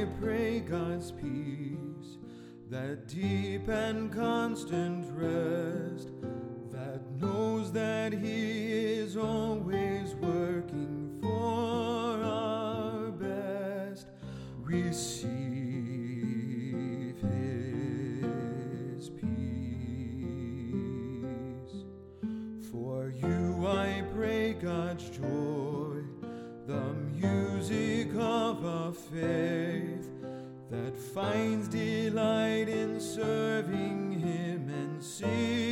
I pray God's peace, that deep and constant rest, that knows that He is always working for our best. Receive His peace. For you I pray God's joy, the music of a faith that finds delight in serving Him and singing